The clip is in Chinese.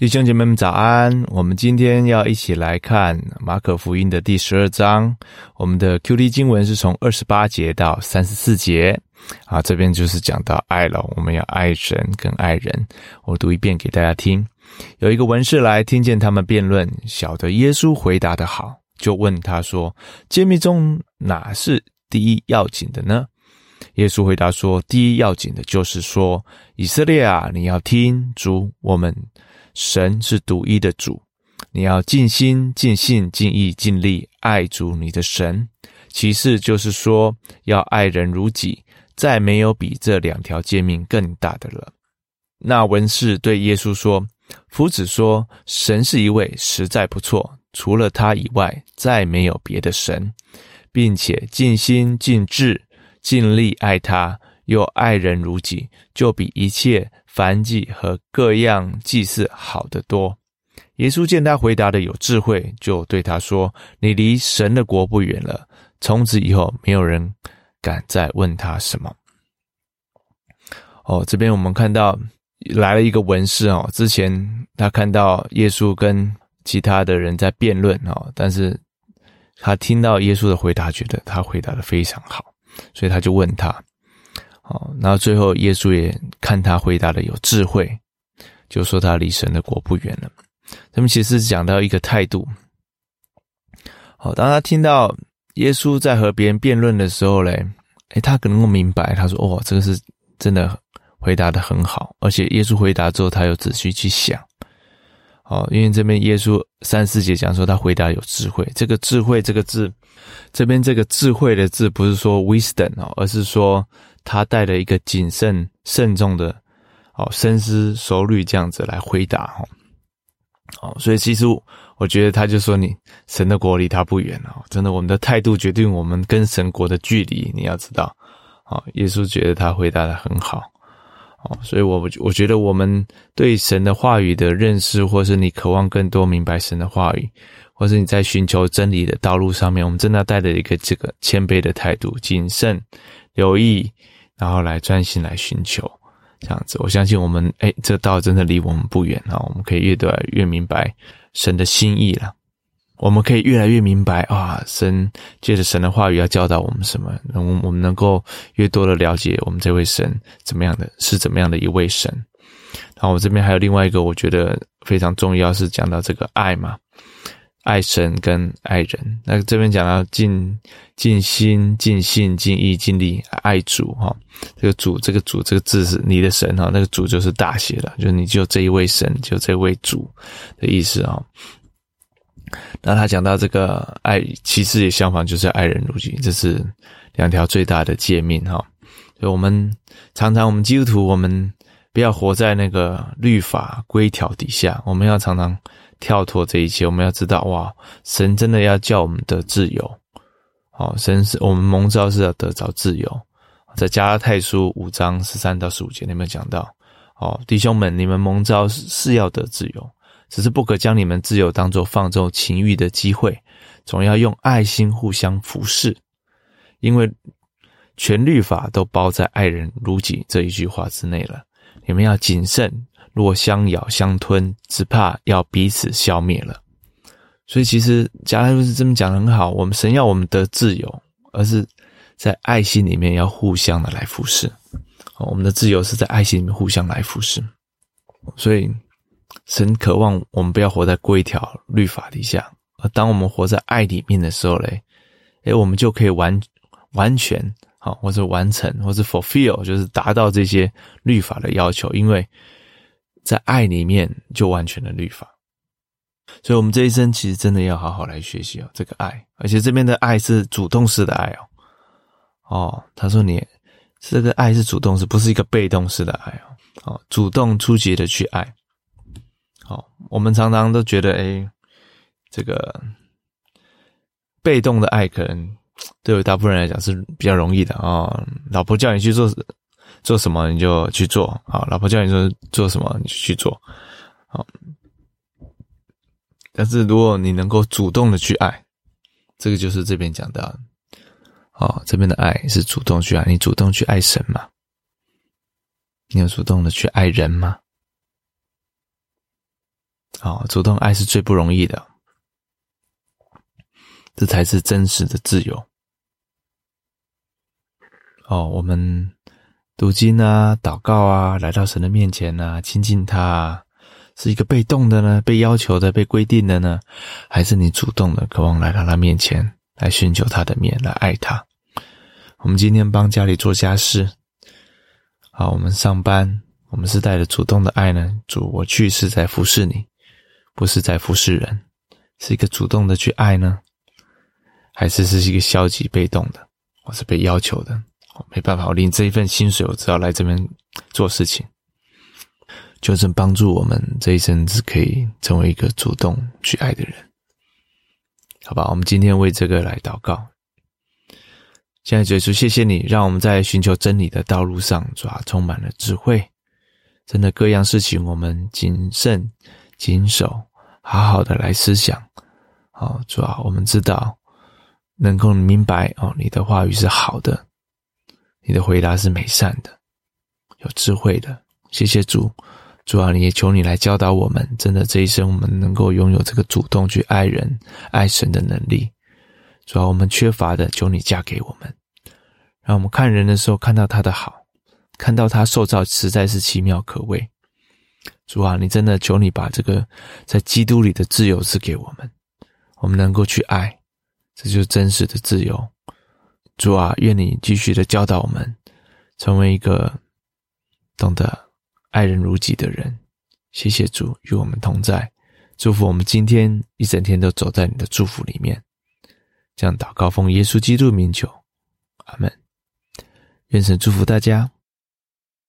弟兄姐妹们早安，我们今天要一起来看马可福音的第12章，我们的 QT 经文是从28节到34节这边就是讲到爱了，我们要爱神跟爱人。我读一遍给大家听。有一个文士来，听见他们辩论，晓得耶稣回答得好，就问他说，诫命中哪是第一要紧的呢？耶稣回答说，第一要紧的就是说，以色列啊，你要听，主我们神是独一的主，你要尽心尽性尽意尽力爱主你的神。其次就是说，要爱人如己，再没有比这2条诫命更大的了。那文士对耶稣说，夫子说，神是一位，实在不错，除了他以外再没有别的神，并且尽心尽志尽力爱他，又爱人如己，就比一切燔祭和各样祭祀好得多。耶稣见他回答的有智慧，就对他说，你离神的国不远了。从此以后没有人敢再问他什么。这边我们看到来了一个文士之前他看到耶稣跟其他的人在辩论但是他听到耶稣的回答，觉得他回答得非常好，所以他就问他然后最后耶稣也看他回答的有智慧，就说他离神的国不远了。他们其实讲到一个态度。当他听到耶稣在和别人辩论的时候他可能够明白，他说这个是真的回答得很好，而且耶稣回答之后他有仔细去想。因为这边耶稣3-4节讲说他回答有智慧，这个智慧这个字，这边这个智慧的字不是说 wisdom 而是说他带了一个谨慎慎重的深思熟虑这样子来回答所以其实我觉得他就说你神的国离他不远真的我们的态度决定我们跟神国的距离，你要知道耶稣觉得他回答得很好所以我觉得我们对神的话语的认识，或是你渴望更多明白神的话语，或是你在寻求真理的道路上面，我们真的要带着一个这个谦卑的态度，谨慎留意，然后来专心来寻求这样子。我相信我们这道真的离我们不远我们可以越来越明白神的心意了，我们可以越来越明白神借着神的话语要教导我们什么，我们能够越多的了解我们这位神是怎么样的一位神。然后我这边还有另外一个我觉得非常重要，是讲到这个爱嘛，爱神跟爱人。那这边讲到尽心尽性尽意尽力爱主这个主这个字是你的神那个主就是大写的，就是你就这一位神，就这位主的意思那他讲到这个爱，其实也相反，就是爱人如己，这是2条最大的诫命所以我们常常我们基督徒，我们不要活在那个律法规条底下，我们要常常跳脱这一切。我们要知道神真的要叫我们得自由神是我们蒙召是要得着自由。在加拉太书5章13到15节里面讲到弟兄们，你们蒙召是要得自由，只是不可将你们自由当作放纵情欲的机会，总要用爱心互相服侍，因为全律法都包在爱人如己这一句话之内了。你们要谨慎，若相咬相吞，只怕要彼此消灭了。所以其实加拉太书这么讲得很好，我们神要我们得自由，而是在爱心里面要互相的来服侍我们的自由是在爱心里面互相来服侍。所以神渴望我们不要活在规条律法底下，而当我们活在爱里面的时候我们就可以完全或者完成，或者 fulfill， 就是达到这些律法的要求，因为在爱里面就完全的律法。所以我们这一生其实真的要好好来学习这个爱，而且这边的爱是主动式的爱他说你这个爱是主动式，不是一个被动式的爱主动出击的去爱我们常常都觉得这个被动的爱可能对于大部分人来讲是比较容易的老婆叫你去做什么你就去做老婆叫你做什么你就去做但是如果你能够主动的去爱，这个就是这边讲到的这边的爱是主动去爱，你主动去爱神吗？你有主动的去爱人吗？ 主动爱是最不容易的，这才是真实的自由。我们读经啊，祷告啊，来到神的面前啊，亲近他啊，是一个被动的呢，被要求的，被规定的呢，还是你主动的渴望来到他面前，来寻求他的面，来爱他？我们今天帮家里做家事，我们上班，我们是带着主动的爱呢，主，我去是在服侍你，不是在服侍人，是一个主动的去爱呢，还是一个消极被动的，我是被要求的，没办法，我领这一份薪水，我只要来这边做事情。就是帮助我们这一生是可以成为一个主动去爱的人。好吧，我们今天为这个来祷告。现在主耶稣，谢谢你让我们在寻求真理的道路上，主啊，充满了智慧，真的各样事情我们谨慎谨守，好好的来思想。主啊，我们知道能够明白你的话语是好的，你的回答是美善的，有智慧的。谢谢主，主啊，你也求你来教导我们，真的这一生我们能够拥有这个主动去爱人爱神的能力。主啊，我们缺乏的，求你加给我们，让我们看人的时候看到他的好，看到他受造实在是奇妙可畏。主啊，你真的求你把这个在基督里的自由赐给我们，我们能够去爱，这就是真实的自由。主啊，愿你继续的教导我们，成为一个懂得爱人如己的人。谢谢主与我们同在，祝福我们今天一整天都走在你的祝福里面。这样祷告奉耶稣基督名求，阿们。愿神祝福大家。